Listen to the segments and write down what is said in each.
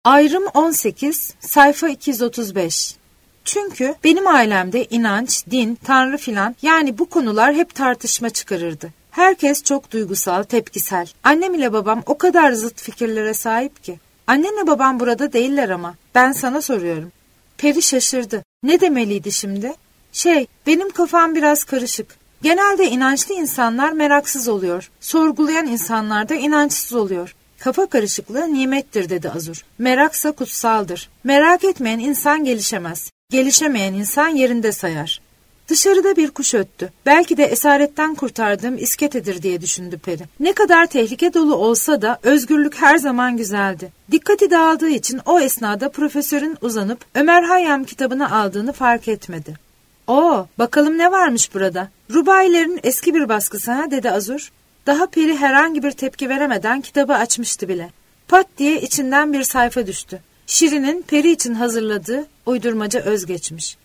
Ayrım 18, sayfa 235. Çünkü benim ailemde inanç, din, tanrı filan yani bu konular hep tartışma çıkarırdı. Herkes çok duygusal, tepkisel. Annem ile babam o kadar zıt fikirlere sahip ki. Annenle babam burada değiller ama. Ben sana soruyorum. Peri şaşırdı. Ne demeliydi şimdi? Benim kafam biraz karışık. Genelde inançlı insanlar meraksız oluyor. Sorgulayan insanlar da inançsız oluyor. Kafa karışıklığı nimettir dedi Azur. Meraksa kutsaldır. Merak etmeyen insan gelişemez. Gelişemeyen insan yerinde sayar. Dışarıda bir kuş öttü. Belki de esaretten kurtardığım isketedir diye düşündü Peri. Ne kadar tehlike dolu olsa da özgürlük her zaman güzeldi. Dikkati dağıldığı için o esnada profesörün uzanıp Ömer Hayyam kitabını aldığını fark etmedi. Bakalım ne varmış burada? Rubailerin eski bir baskısı ha dedi Azur. Daha Peri herhangi bir tepki veremeden kitabı açmıştı bile. Pat diye içinden bir sayfa düştü. Şirin'in Peri için hazırladığı uydurmaca özgeçmiş.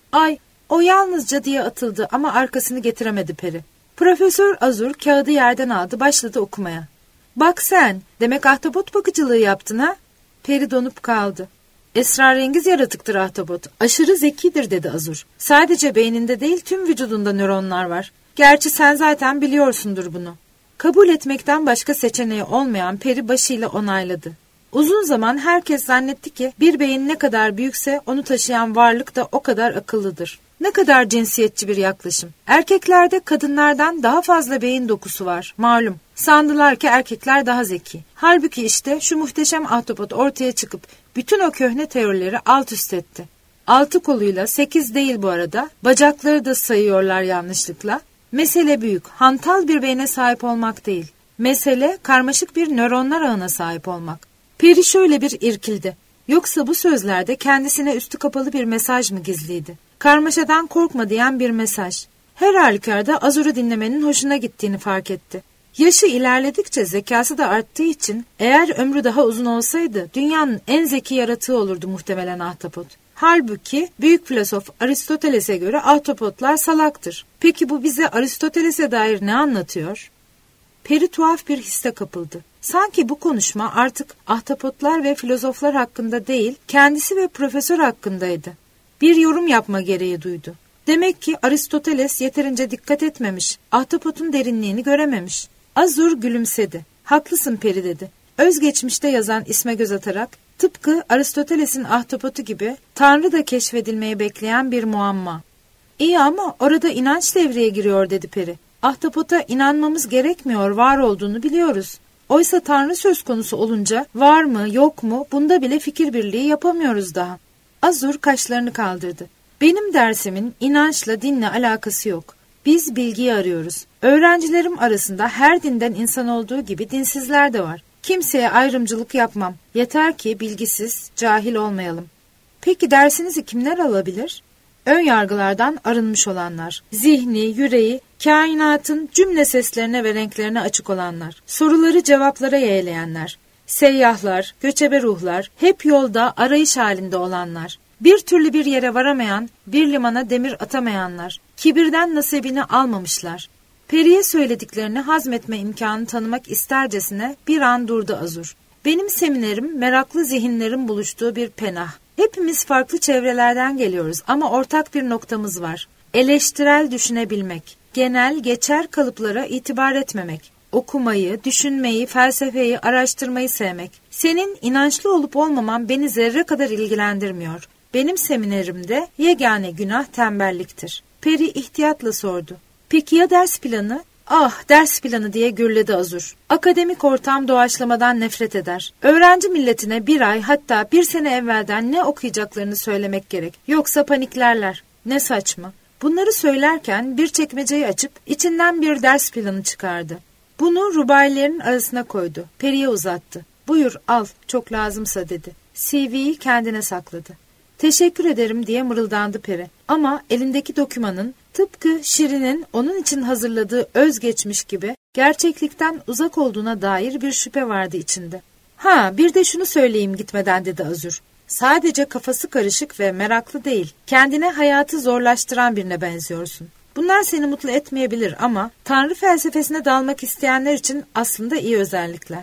O yalnızca diye atıldı ama arkasını getiremedi Peri. Profesör Azur kağıdı yerden aldı, başladı okumaya. Bak sen, demek ahtapot bakıcılığı yaptın ha? Peri donup kaldı. Esrarengiz yaratıktır ahtapot. Aşırı zekidir dedi Azur. Sadece beyninde değil tüm vücudunda nöronlar var. Gerçi sen zaten biliyorsundur bunu. Kabul etmekten başka seçeneği olmayan Peri başıyla onayladı. Uzun zaman herkes zannetti ki bir beyin ne kadar büyükse onu taşıyan varlık da o kadar akıllıdır. Ne kadar cinsiyetçi bir yaklaşım. Erkeklerde kadınlardan daha fazla beyin dokusu var, malum. Sandılar ki erkekler daha zeki. Halbuki işte şu muhteşem ahtapot ortaya çıkıp bütün o köhne teorileri alt üst etti. 6 koluyla 8 değil bu arada, bacakları da sayıyorlar yanlışlıkla. Mesele büyük, hantal bir beyne sahip olmak değil. Mesele karmaşık bir nöronlar ağına sahip olmak. Peri şöyle bir irkildi. Yoksa bu sözlerde kendisine üstü kapalı bir mesaj mı gizliydi? Karmaşadan korkma diyen bir mesaj. Her halükarda Azur'u dinlemenin hoşuna gittiğini fark etti. Yaşı ilerledikçe zekası da arttığı için eğer ömrü daha uzun olsaydı dünyanın en zeki yaratığı olurdu muhtemelen ahtapot. Halbuki büyük filozof Aristoteles'e göre ahtapotlar salaktır. Peki bu bize Aristoteles'e dair ne anlatıyor? Peri tuhaf bir hisse kapıldı. Sanki bu konuşma artık ahtapotlar ve filozoflar hakkında değil, kendisi ve profesör hakkındaydı. Bir yorum yapma gereği duydu. Demek ki Aristoteles yeterince dikkat etmemiş, ahtapotun derinliğini görememiş. Azur gülümsedi. Haklısın Peri dedi. Özgeçmişte yazan isme göz atarak, tıpkı Aristoteles'in ahtapotu gibi Tanrı da keşfedilmeyi bekleyen bir muamma. İyi ama orada inanç devreye giriyor dedi Peri. Ahtapota inanmamız gerekmiyor, var olduğunu biliyoruz. Oysa Tanrı söz konusu olunca var mı yok mu bunda bile fikir birliği yapamıyoruz daha. Azur kaşlarını kaldırdı. Benim dersimin inançla dinle alakası yok. Biz bilgiyi arıyoruz. Öğrencilerim arasında her dinden insan olduğu gibi dinsizler de var. Kimseye ayrımcılık yapmam. Yeter ki bilgisiz, cahil olmayalım. Peki dersinizi kimler alabilir? Ön yargılardan arınmış olanlar, zihni, yüreği, kainatın cümle seslerine ve renklerine açık olanlar, soruları cevaplara yeğleyenler, seyyahlar, göçebe ruhlar, hep yolda arayış halinde olanlar, bir türlü bir yere varamayan, bir limana demir atamayanlar, kibirden nasibini almamışlar. Peri'ye söylediklerini hazmetme imkanı tanımak istercesine bir an durdu Azur. Benim seminerim meraklı zihinlerin buluştuğu bir penah. Hepimiz farklı çevrelerden geliyoruz ama ortak bir noktamız var. Eleştirel düşünebilmek, genel geçer kalıplara itibar etmemek, okumayı, düşünmeyi, felsefeyi, araştırmayı sevmek. Senin inançlı olup olmaman beni zerre kadar ilgilendirmiyor. Benim seminerimde yegane günah tembelliktir. Peri ihtiyatla sordu. Peki ya ders planı? Ders planı diye gürledi Azur. Akademik ortam doğaçlamadan nefret eder. Öğrenci milletine bir ay hatta bir sene evvelden ne okuyacaklarını söylemek gerek. Yoksa paniklerler. Ne saçma. Bunları söylerken bir çekmeceyi açıp içinden bir ders planı çıkardı. Bunu rubailerin arasına koydu. Peri'ye uzattı. Buyur al, çok lazımsa dedi. CV'yi kendine sakladı. Teşekkür ederim diye mırıldandı Peri. Ama elindeki dokümanın tıpkı Şirin'in onun için hazırladığı özgeçmiş gibi gerçeklikten uzak olduğuna dair bir şüphe vardı içinde. Bir de şunu söyleyeyim gitmeden dedi Azur. Sadece kafası karışık ve meraklı değil, kendine hayatı zorlaştıran birine benziyorsun. Bunlar seni mutlu etmeyebilir ama Tanrı felsefesine dalmak isteyenler için aslında iyi özellikler.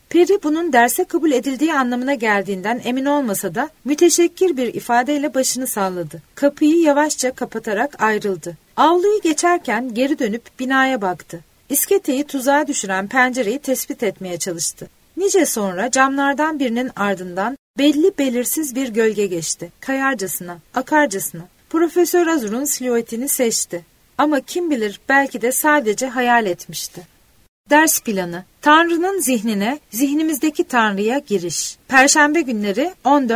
Peri bunun derse kabul edildiği anlamına geldiğinden emin olmasa da müteşekkir bir ifadeyle başını salladı. Kapıyı yavaşça kapatarak ayrıldı. Avluyu geçerken geri dönüp binaya baktı. İsketeyi tuzağa düşüren pencereyi tespit etmeye çalıştı. Nice sonra camlardan birinin ardından belli belirsiz bir gölge geçti. Kayarcasına, akarcasına. Profesör Azur'un silüetini seçti. Ama kim bilir belki de sadece hayal etmişti. Ders planı. Tanrı'nın zihnine, zihnimizdeki Tanrı'ya giriş. Perşembe günleri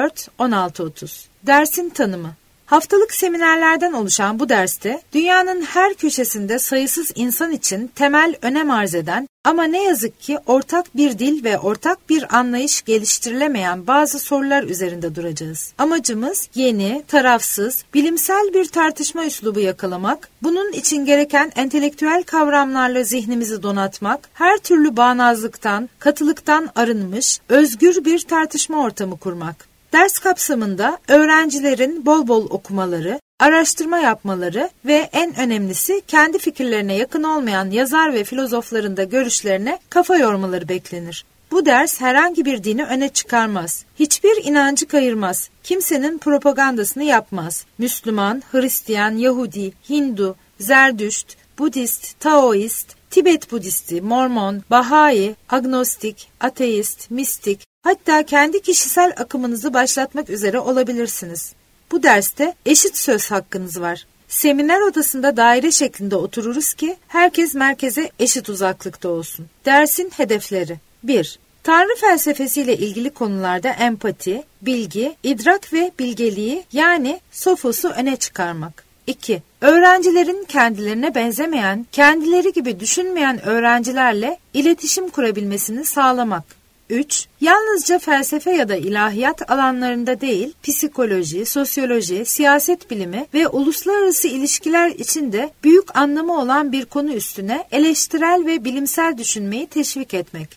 14-16:30. Dersin tanımı. Haftalık seminerlerden oluşan bu derste dünyanın her köşesinde sayısız insan için temel önem arz eden ama ne yazık ki ortak bir dil ve ortak bir anlayış geliştirilemeyen bazı sorular üzerinde duracağız. Amacımız yeni, tarafsız, bilimsel bir tartışma üslubu yakalamak, bunun için gereken entelektüel kavramlarla zihnimizi donatmak, her türlü bağnazlıktan, katılıktan arınmış, özgür bir tartışma ortamı kurmak. Ders kapsamında öğrencilerin bol bol okumaları, araştırma yapmaları ve en önemlisi kendi fikirlerine yakın olmayan yazar ve filozofların da görüşlerine kafa yormaları beklenir. Bu ders herhangi bir dini öne çıkarmaz. Hiçbir inancı kayırmaz. Kimsenin propagandasını yapmaz. Müslüman, Hristiyan, Yahudi, Hindu, Zerdüşt, Budist, Taoist, Tibet Budisti, Mormon, Bahai, agnostik, ateist, mistik, hatta kendi kişisel akımınızı başlatmak üzere olabilirsiniz. Bu derste eşit söz hakkınız var. Seminer odasında daire şeklinde otururuz ki herkes merkeze eşit uzaklıkta olsun. Dersin hedefleri. 1. Tanrı felsefesiyle ilgili konularda empati, bilgi, idrak ve bilgeliği yani sofosu öne çıkarmak. 2. Öğrencilerin kendilerine benzemeyen, kendileri gibi düşünmeyen öğrencilerle iletişim kurabilmesini sağlamak. 3. Yalnızca felsefe ya da ilahiyat alanlarında değil, psikoloji, sosyoloji, siyaset bilimi ve uluslararası ilişkiler içinde büyük anlamı olan bir konu üstüne eleştirel ve bilimsel düşünmeyi teşvik etmek.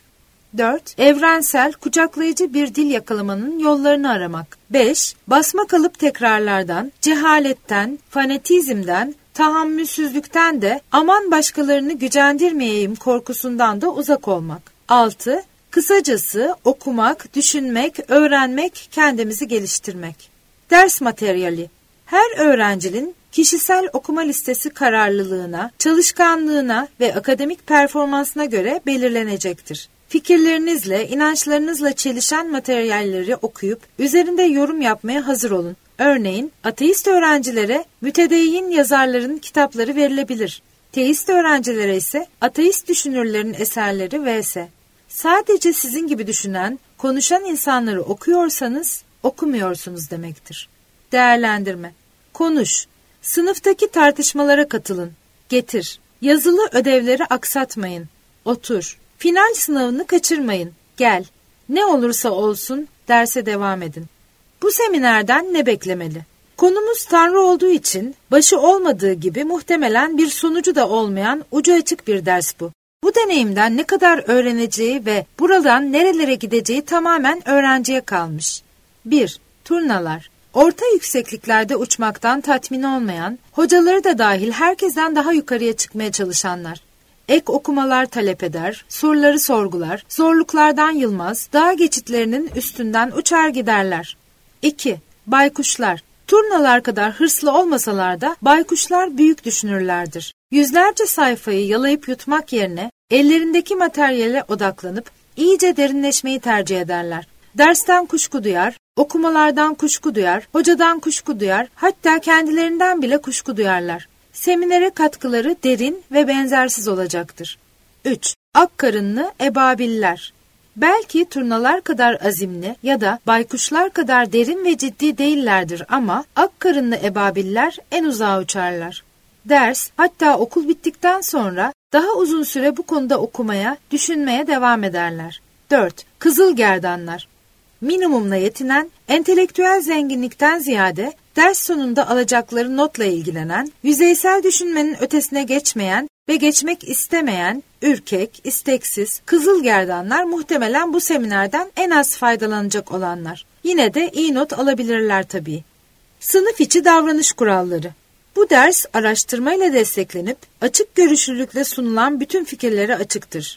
4. Evrensel, kucaklayıcı bir dil yakalamanın yollarını aramak. 5. Basma kalıp tekrarlardan, cehaletten, fanatizmden, tahammülsüzlükten de aman başkalarını gücendirmeyeyim korkusundan da uzak olmak. 6. Kısacası okumak, düşünmek, öğrenmek, kendimizi geliştirmek. Ders materyali. Her öğrencinin kişisel okuma listesi kararlılığına, çalışkanlığına ve akademik performansına göre belirlenecektir. Fikirlerinizle, inançlarınızla çelişen materyalleri okuyup üzerinde yorum yapmaya hazır olun. Örneğin ateist öğrencilere mütedeyyin yazarların kitapları verilebilir. Teist öğrencilere ise ateist düşünürlerin eserleri vs. Sadece sizin gibi düşünen, konuşan insanları okuyorsanız okumuyorsunuz demektir. Değerlendirme. Konuş. Sınıftaki tartışmalara katılın. Getir. Yazılı ödevleri aksatmayın. Otur. Final sınavını kaçırmayın. Gel. Ne olursa olsun derse devam edin. Bu seminerden ne beklemeli? Konumuz Tanrı olduğu için başı olmadığı gibi muhtemelen bir sonucu da olmayan ucu açık bir ders bu. Bu deneyimden ne kadar öğreneceği ve buradan nerelere gideceği tamamen öğrenciye kalmış. 1. Turnalar. Orta yüksekliklerde uçmaktan tatmin olmayan, hocaları da dahil herkesten daha yukarıya çıkmaya çalışanlar. Ek okumalar talep eder, soruları sorgular, zorluklardan yılmaz, dağ geçitlerinin üstünden uçar giderler. 2. Baykuşlar. Turnalar kadar hırslı olmasalar da baykuşlar büyük düşünürlerdir. Yüzlerce sayfayı yalayıp yutmak yerine ellerindeki materyale odaklanıp iyice derinleşmeyi tercih ederler. Dersten kuşku duyar, okumalardan kuşku duyar, hocadan kuşku duyar, hatta kendilerinden bile kuşku duyarlar. Seminere katkıları derin ve benzersiz olacaktır. 3. Akkarınlı ebabiller. Belki turnalar kadar azimli ya da baykuşlar kadar derin ve ciddi değillerdir ama akkarınlı ebabiller en uzağa uçarlar. Ders, hatta okul bittikten sonra daha uzun süre bu konuda okumaya, düşünmeye devam ederler. 4. Kızılgerdanlar. Minimumla yetinen, entelektüel zenginlikten ziyade ders sonunda alacakları notla ilgilenen, yüzeysel düşünmenin ötesine geçmeyen ve geçmek istemeyen, ürkek, isteksiz, kızılgerdanlar muhtemelen bu seminerden en az faydalanacak olanlar. Yine de iyi not alabilirler tabii. Sınıf içi davranış kuralları. Bu ders araştırmayla desteklenip açık görüşlülükle sunulan bütün fikirlere açıktır.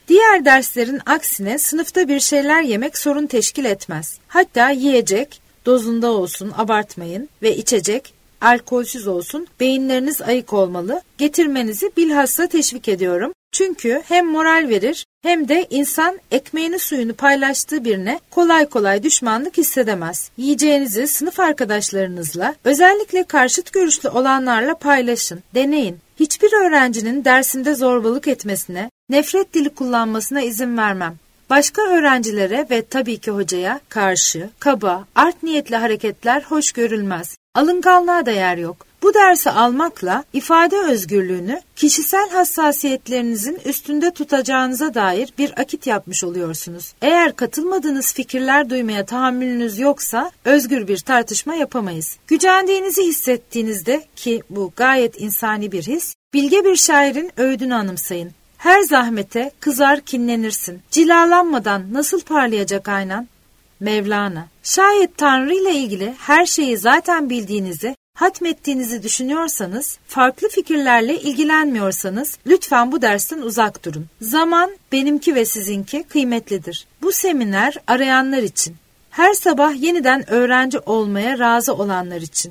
Diğer derslerin aksine sınıfta bir şeyler yemek sorun teşkil etmez. Hatta yiyecek, dozunda olsun, abartmayın ve içecek, alkolsüz olsun, beyinleriniz ayık olmalı, getirmenizi bilhassa teşvik ediyorum. Çünkü hem moral verir hem de insan ekmeğini suyunu paylaştığı birine kolay kolay düşmanlık hissedemez. Yiyeceğinizi sınıf arkadaşlarınızla, özellikle karşıt görüşlü olanlarla paylaşın, deneyin. Hiçbir öğrencinin dersinde zorbalık etmesine, nefret dili kullanmasına izin vermem. Başka öğrencilere ve tabii ki hocaya karşı kaba, art niyetli hareketler hoş görülmez. Alınganlığa da yer yok. Bu dersi almakla ifade özgürlüğünü kişisel hassasiyetlerinizin üstünde tutacağınıza dair bir akit yapmış oluyorsunuz. Eğer katılmadığınız fikirler duymaya tahammülünüz yoksa özgür bir tartışma yapamayız. Gücendiğinizi hissettiğinizde, ki bu gayet insani bir his, bilge bir şairin öğüdünü anımsayın. Her zahmete kızar kinlenirsin. Cilalanmadan nasıl parlayacak aynan? Mevlana. Şayet Tanrı ile ilgili her şeyi zaten bildiğinizi, hatmettiğinizi düşünüyorsanız, farklı fikirlerle ilgilenmiyorsanız lütfen bu dersten uzak durun. Zaman benimki ve sizinki kıymetlidir. Bu seminer arayanlar için, her sabah yeniden öğrenci olmaya razı olanlar için.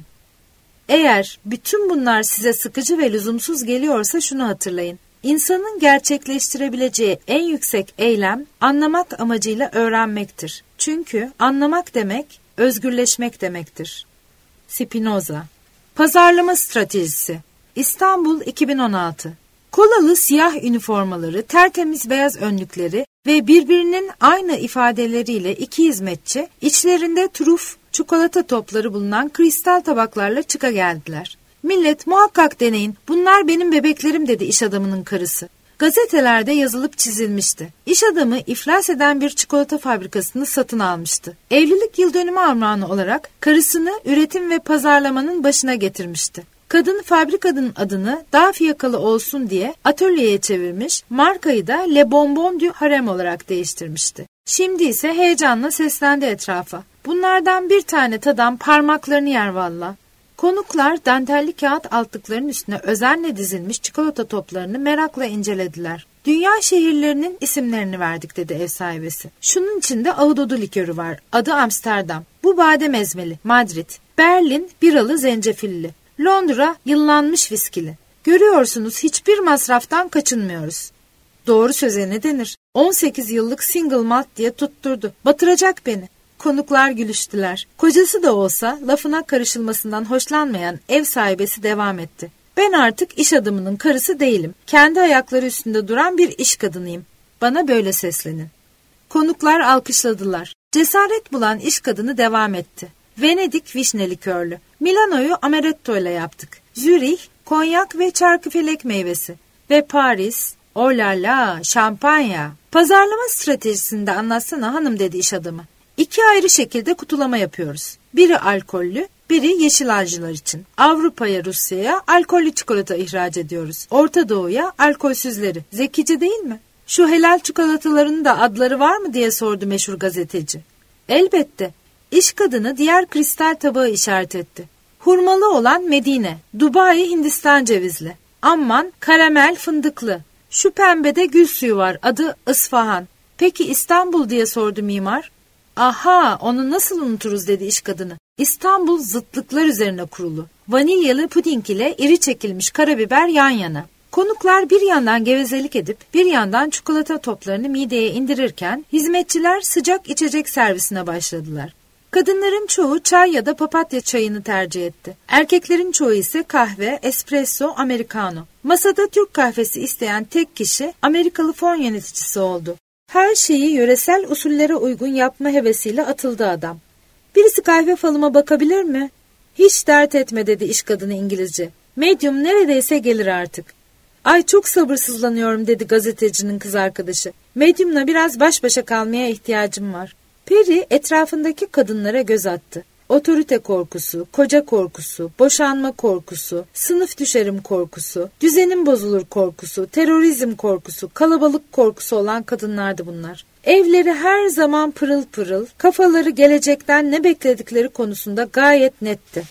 Eğer bütün bunlar size sıkıcı ve lüzumsuz geliyorsa şunu hatırlayın. İnsanın gerçekleştirebileceği en yüksek eylem anlamak amacıyla öğrenmektir. Çünkü anlamak demek özgürleşmek demektir. Spinoza. Pazarlama stratejisi. İstanbul 2016. Kolalı siyah üniformaları, tertemiz beyaz önlükleri ve birbirinin aynı ifadeleriyle iki hizmetçi, içlerinde truf, çikolata topları bulunan kristal tabaklarla çıka geldiler. Millet muhakkak deneyin, bunlar benim bebeklerim dedi iş adamının karısı. Gazetelerde yazılıp çizilmişti. İş adamı iflas eden bir çikolata fabrikasını satın almıştı. Evlilik yıldönümü armağanı olarak karısını üretim ve pazarlamanın başına getirmişti. Kadın fabrikanın adını daha fiyakalı olsun diye atölyeye çevirmiş, markayı da Le Bonbon du Harem olarak değiştirmişti. Şimdi ise heyecanla seslendi etrafa. Bunlardan bir tane tadam parmaklarını yer valla. Konuklar dantelli kağıt altlıkların üstüne özenle dizilmiş çikolata toplarını merakla incelediler. Dünya şehirlerinin isimlerini verdik dedi ev sahibesi. Şunun içinde ahududu likörü var. Adı Amsterdam. Bu badem ezmeli. Madrid. Berlin biralı zencefilli. Londra yıllanmış viskili. Görüyorsunuz hiçbir masraftan kaçınmıyoruz. Doğru söze ne denir? 18 yıllık single malt diye tutturdu. Batıracak beni. Konuklar gülüştüler. Kocası da olsa lafına karışılmasından hoşlanmayan ev sahibesi devam etti. Ben artık iş adamının karısı değilim. Kendi ayakları üstünde duran bir iş kadınıyım. Bana böyle seslenin. Konuklar alkışladılar. Cesaret bulan iş kadını devam etti. Venedik vişne likörlü. Milano'yu amaretto ile yaptık. Zürih, konyak ve çarkıfelek meyvesi. Ve Paris, oh la la, şampanya. Pazarlama stratejisinde anlatsana hanım dedi iş adamı. 2 ayrı şekilde kutulama yapıyoruz. Biri alkollü, biri yeşil ağacılar için. Avrupa'ya, Rusya'ya alkollü çikolata ihraç ediyoruz. Orta Doğu'ya alkolsüzleri. Zekice değil mi? Şu helal çikolataların da adları var mı diye sordu meşhur gazeteci. Elbette. İş kadını diğer kristal tabağı işaret etti. Hurmalı olan Medine, Dubai Hindistan cevizli. Amman karamel fındıklı. Şu pembede gül suyu var, adı Isfahan. Peki İstanbul diye sordu mimar. Aha, onu nasıl unuturuz dedi iş kadını. İstanbul zıtlıklar üzerine kurulu. Vanilyalı puding ile iri çekilmiş karabiber yan yana. Konuklar bir yandan gevezelik edip bir yandan çikolata toplarını mideye indirirken hizmetçiler sıcak içecek servisine başladılar. Kadınların çoğu çay ya da papatya çayını tercih etti. Erkeklerin çoğu ise kahve, espresso, americano. Masada Türk kahvesi isteyen tek kişi Amerikalı fon yöneticisi oldu. Her şeyi yöresel usullere uygun yapma hevesiyle atıldı adam. Birisi kahve falıma bakabilir mi? Hiç dert etme dedi iş kadını İngilizce. Medium neredeyse gelir artık. Ay çok sabırsızlanıyorum dedi gazetecinin kız arkadaşı. Medium'la biraz baş başa kalmaya ihtiyacım var. Peri etrafındaki kadınlara göz attı. Otorite korkusu, koca korkusu, boşanma korkusu, sınıf düşerim korkusu, düzenim bozulur korkusu, terörizm korkusu, kalabalık korkusu olan kadınlardı bunlar. Evleri her zaman pırıl pırıl, kafaları gelecekten ne bekledikleri konusunda gayet netti.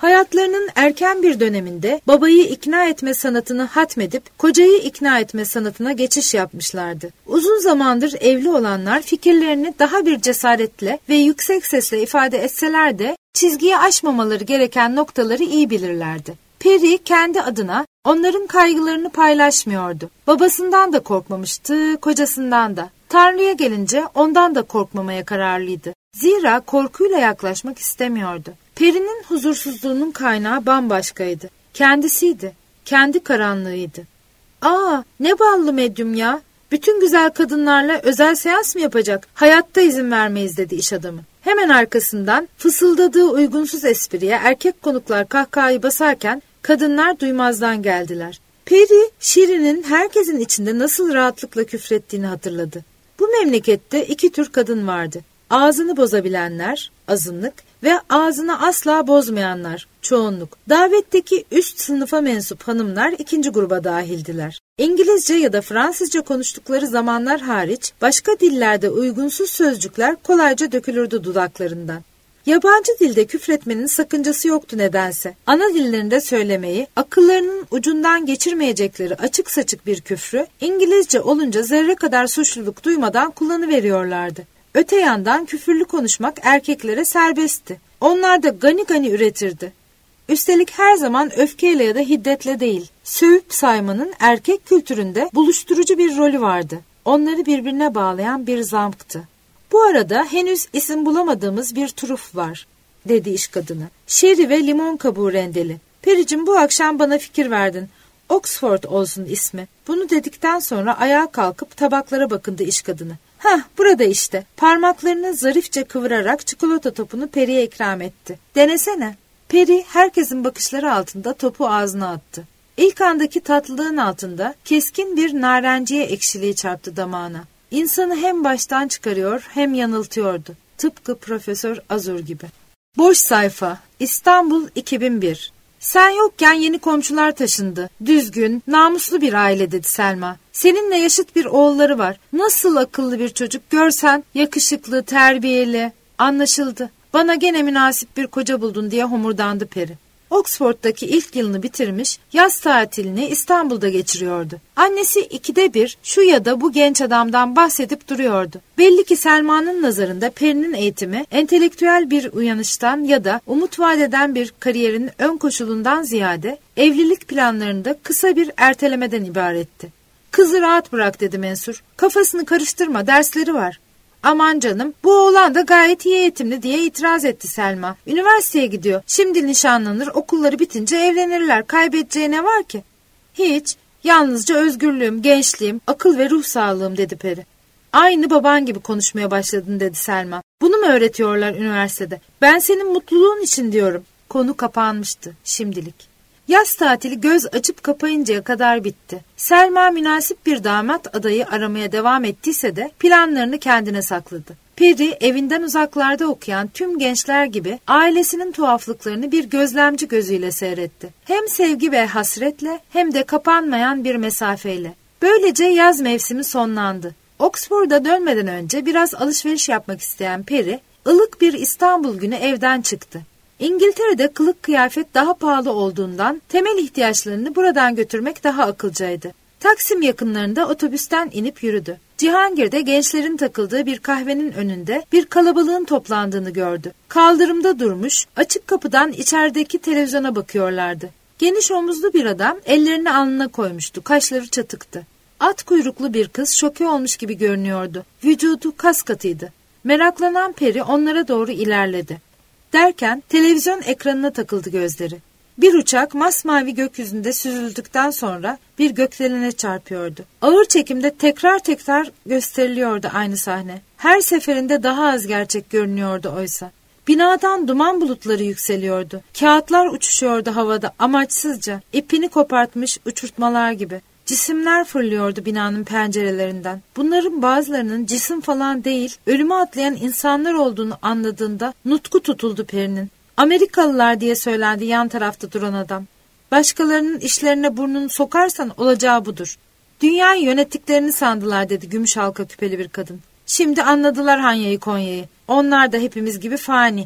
Hayatlarının erken bir döneminde babayı ikna etme sanatını hatmedip kocayı ikna etme sanatına geçiş yapmışlardı. Uzun zamandır evli olanlar fikirlerini daha bir cesaretle ve yüksek sesle ifade etseler de çizgiyi aşmamaları gereken noktaları iyi bilirlerdi. Peri kendi adına onların kaygılarını paylaşmıyordu. Babasından da korkmamıştı, kocasından da. Tanrı'ya gelince ondan da korkmamaya kararlıydı. Zira korkuyla yaklaşmak istemiyordu. Peri'nin huzursuzluğunun kaynağı bambaşkaydı. Kendisiydi, kendi karanlığıydı. "Aa, ne ballı medyum ya! Bütün güzel kadınlarla özel seans mı yapacak? Hayatta izin vermeyiz," dedi iş adamı. Hemen arkasından fısıldadığı uygunsuz espriye erkek konuklar kahkahayı basarken kadınlar duymazdan geldiler. Peri, Şirin'in herkesin içinde nasıl rahatlıkla küfrettiğini hatırladı. Bu memlekette iki tür kadın vardı. Ağzını bozabilenler, azınlık ve ağzını asla bozmayanlar, çoğunluk. Davetteki üst sınıfa mensup hanımlar ikinci gruba dahildiler. İngilizce ya da Fransızca konuştukları zamanlar hariç başka dillerde uygunsuz sözcükler kolayca dökülürdü dudaklarından. Yabancı dilde küfretmenin sakıncası yoktu nedense. Ana dillerinde söylemeyi, akıllarının ucundan geçirmeyecekleri açık saçık bir küfrü, İngilizce olunca zerre kadar suçluluk duymadan kullanıveriyorlardı. Öte yandan küfürlü konuşmak erkeklere serbestti. Onlar da gani gani üretirdi. Üstelik her zaman öfkeyle ya da hiddetle değil, sövüp saymanın erkek kültüründe buluşturucu bir rolü vardı. Onları birbirine bağlayan bir zamktı. "Bu arada henüz isim bulamadığımız bir turuf var," dedi iş kadını. "Şeri ve limon kabuğu rendeli. Pericim, bu akşam bana fikir verdin. Oxford olsun ismi." Bunu dedikten sonra ayağa kalkıp tabaklara bakındı iş kadını. "Hah, burada işte." Parmaklarını zarifçe kıvırarak çikolata topunu Peri'ye ikram etti. "Denesene." Peri herkesin bakışları altında topu ağzına attı. İlk andaki tatlılığın altında keskin bir narenciye ekşiliği çarptı damağına. İnsanı hem baştan çıkarıyor hem yanıltıyordu. Tıpkı Profesör Azur gibi. Boş sayfa. İstanbul 2001. "Sen yokken yeni komşular taşındı. Düzgün, namuslu bir aile," dedi Selma. "Seninle yaşıt bir oğulları var. Nasıl akıllı bir çocuk, görsen, yakışıklı, terbiyeli." "Anlaşıldı. Bana gene münasip bir koca buldun," diye homurdandı Peri. Oxford'daki ilk yılını bitirmiş, yaz tatilini İstanbul'da geçiriyordu. Annesi 2'de bir şu ya da bu genç adamdan bahsedip duruyordu. Belli ki Selma'nın nazarında Peri'nin eğitimi entelektüel bir uyanıştan ya da umut vadeden bir kariyerin ön koşulundan ziyade evlilik planlarında kısa bir ertelemeden ibaretti. "Kızı rahat bırak," dedi Mensur. "Kafasını karıştırma, dersleri var." "Aman canım, bu oğlan da gayet iyi eğitimli," diye itiraz etti Selma. "Üniversiteye gidiyor. Şimdi nişanlanır, okulları bitince evlenirler. Kaybedeceği ne var ki?" "Hiç. Yalnızca özgürlüğüm, gençliğim, akıl ve ruh sağlığım," dedi Peri. "Aynı baban gibi konuşmaya başladın," dedi Selma. "Bunu mu öğretiyorlar üniversitede? Ben senin mutluluğun için diyorum." Konu kapanmıştı şimdilik. Yaz tatili göz açıp kapayıncaya kadar bitti. Selma münasip bir damat adayı aramaya devam ettiyse de planlarını kendine sakladı. Peri evinden uzaklarda okuyan tüm gençler gibi ailesinin tuhaflıklarını bir gözlemci gözüyle seyretti. Hem sevgi ve hasretle hem de kapanmayan bir mesafeyle. Böylece yaz mevsimi sonlandı. Oxford'a dönmeden önce biraz alışveriş yapmak isteyen Peri, ılık bir İstanbul günü evden çıktı. İngiltere'de kılık kıyafet daha pahalı olduğundan temel ihtiyaçlarını buradan götürmek daha akılcaydı. Taksim yakınlarında otobüsten inip yürüdü. Cihangir'de gençlerin takıldığı bir kahvenin önünde bir kalabalığın toplandığını gördü. Kaldırımda durmuş, açık kapıdan içerideki televizyona bakıyorlardı. Geniş omuzlu bir adam ellerini alnına koymuştu, kaşları çatıktı. At kuyruklu bir kız şoke olmuş gibi görünüyordu. Vücudu kas katıydı. Meraklanan Peri onlara doğru ilerledi. Derken televizyon ekranına takıldı gözleri. Bir uçak masmavi gökyüzünde süzüldükten sonra bir gökdelene çarpıyordu. Ağır çekimde tekrar gösteriliyordu aynı sahne. Her seferinde daha az gerçek görünüyordu oysa. Binadan duman bulutları yükseliyordu. Kağıtlar uçuşuyordu havada amaçsızca, ipini kopartmış uçurtmalar gibi. Cisimler fırlıyordu binanın pencerelerinden. Bunların bazılarının cisim falan değil, ölüme atlayan insanlar olduğunu anladığında nutku tutuldu Peri'nin. "Amerikalılar," diye söylendi yan tarafta duran adam. "Başkalarının işlerine burnunu sokarsan olacağı budur." "Dünyayı yönettiklerini sandılar," dedi gümüş halka küpeli bir kadın. "Şimdi anladılar Hanya'yı Konya'yı. Onlar da hepimiz gibi fani."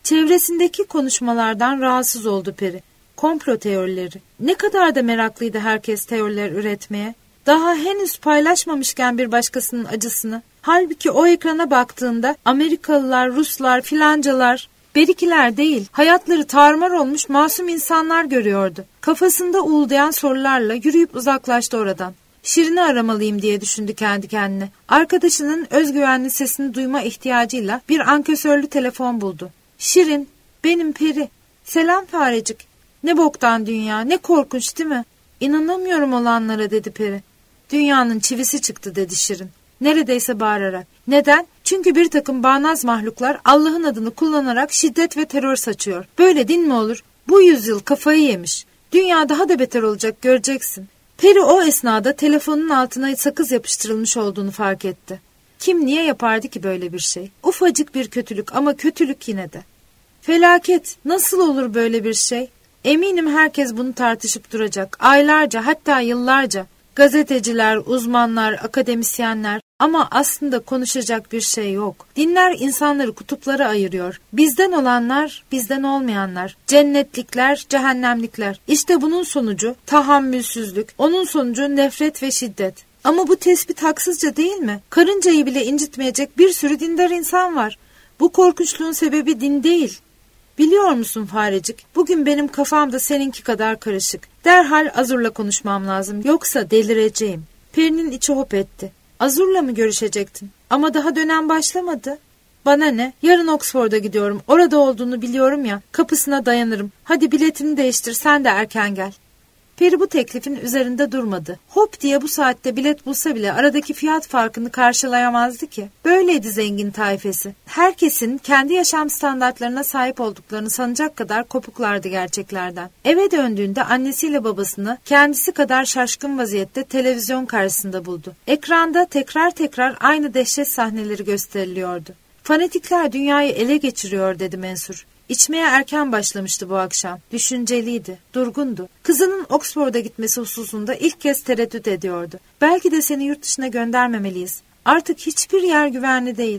Çevresindeki konuşmalardan rahatsız oldu Peri. Komplo teorileri. Ne kadar da meraklıydı herkes teoriler üretmeye. Daha henüz paylaşmamışken bir başkasının acısını. Halbuki o ekrana baktığında Amerikalılar, Ruslar, filancalar, berikiler değil, hayatları tarumar olmuş masum insanlar görüyordu. Kafasında uğuldayan sorularla yürüyüp uzaklaştı oradan. Şirin'i aramalıyım diye düşündü kendi kendine. Arkadaşının özgüvenli sesini duyma ihtiyacıyla bir ankesörlü telefon buldu. Şirin, benim Peri. Selam farecik. Ne boktan dünya, ne korkunç değil mi? İnanamıyorum olanlara dedi Peri. Dünyanın çivisi çıktı dedi Şirin. Neredeyse bağırarak. Neden? Çünkü bir takım bağnaz mahluklar Allah'ın adını kullanarak şiddet ve terör saçıyor. Böyle din mi olur? Bu yüzyıl kafayı yemiş. Dünya daha da beter olacak göreceksin. Peri o esnada telefonun altına sakız yapıştırılmış olduğunu fark etti. Kim niye yapardı ki böyle bir şey? Ufacık bir kötülük ama kötülük yine de. Felaket, nasıl olur böyle bir şey? Eminim herkes bunu tartışıp duracak. Aylarca hatta yıllarca. Gazeteciler, uzmanlar, akademisyenler ama aslında konuşacak bir şey yok. Dinler insanları kutuplara ayırıyor. Bizden olanlar, bizden olmayanlar. Cennetlikler, cehennemlikler. İşte bunun sonucu tahammülsüzlük, onun sonucu nefret ve şiddet. Ama bu tespit haksızca değil mi? Karıncayı bile incitmeyecek bir sürü dindar insan var. Bu korkunçluğun sebebi din değil. Biliyor musun farecik, bugün benim kafam da seninki kadar karışık. Derhal Azur'la konuşmam lazım, yoksa delireceğim. Peri'nin içi hop etti. Azur'la mı görüşecektin? Ama daha dönem başlamadı. Bana ne? Yarın Oxford'a gidiyorum. Orada olduğunu biliyorum ya. Kapısına dayanırım. Hadi biletini değiştir, sen de erken gel. Peri bu teklifin üzerinde durmadı. Hop diye bu saatte bilet bulsa bile aradaki fiyat farkını karşılayamazdı ki. Böyleydi zengin tayfesi. Herkesin kendi yaşam standartlarına sahip olduklarını sanacak kadar kopuklardı gerçeklerden. Eve döndüğünde annesiyle babasını kendisi kadar şaşkın vaziyette televizyon karşısında buldu. Ekranda tekrar aynı dehşet sahneleri gösteriliyordu. Fanatikler dünyayı ele geçiriyor dedi Mensur. İçmeye erken başlamıştı bu akşam. Düşünceliydi, durgundu. Kızının Oxford'a gitmesi hususunda ilk kez tereddüt ediyordu. Belki de seni yurt dışına göndermemeliyiz. Artık hiçbir yer güvenli değil.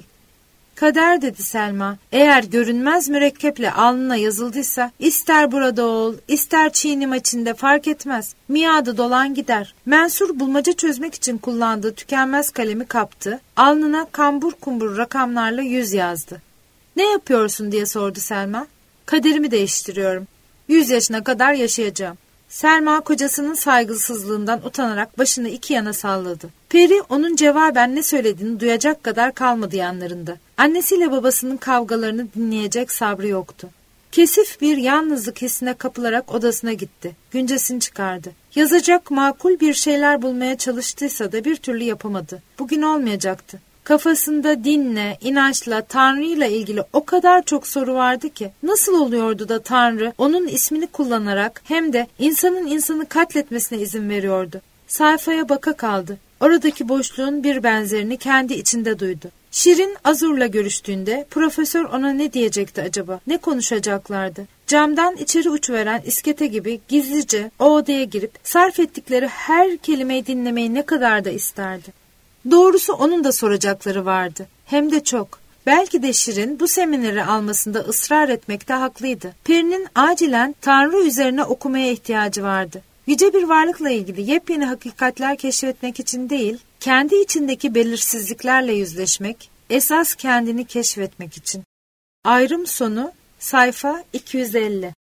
Kader dedi Selma. Eğer görünmez mürekkeple alnına yazıldıysa ister burada ol, ister Çiğnim içinde fark etmez. Miadı dolan gider. Mensur bulmaca çözmek için kullandığı tükenmez kalemi kaptı. Alnına kambur kumbur rakamlarla 100 yazdı. Ne yapıyorsun diye sordu Selma. Kaderimi değiştiriyorum. 100 yaşına kadar yaşayacağım. Selma kocasının saygısızlığından utanarak başını iki yana salladı. Peri onun cevaben ne söylediğini duyacak kadar kalmadı yanlarında. Annesiyle babasının kavgalarını dinleyecek sabrı yoktu. Kesif bir yalnızlık hissine kapılarak odasına gitti. Güncesini çıkardı. Yazacak makul bir şeyler bulmaya çalıştıysa da bir türlü yapamadı. Bugün olmayacaktı. Kafasında dinle, inançla, Tanrı'yla ilgili o kadar çok soru vardı ki nasıl oluyordu da Tanrı onun ismini kullanarak hem de insanın insanı katletmesine izin veriyordu. Sayfaya baka kaldı. Oradaki boşluğun bir benzerini kendi içinde duydu. Şirin Azur'la görüştüğünde profesör ona ne diyecekti acaba? Ne konuşacaklardı? Camdan içeri uçuveren iskete gibi gizlice o odaya girip sarf ettikleri her kelimeyi dinlemeyi ne kadar da isterdi. Doğrusu onun da soracakları vardı. Hem de çok. Belki de Şirin bu semineri almasında ısrar etmekte haklıydı. Peri'nin acilen Tanrı üzerine okumaya ihtiyacı vardı. Yüce bir varlıkla ilgili yepyeni hakikatler keşfetmek için değil, kendi içindeki belirsizliklerle yüzleşmek, esas kendini keşfetmek için. Ayrım sonu sayfa 250.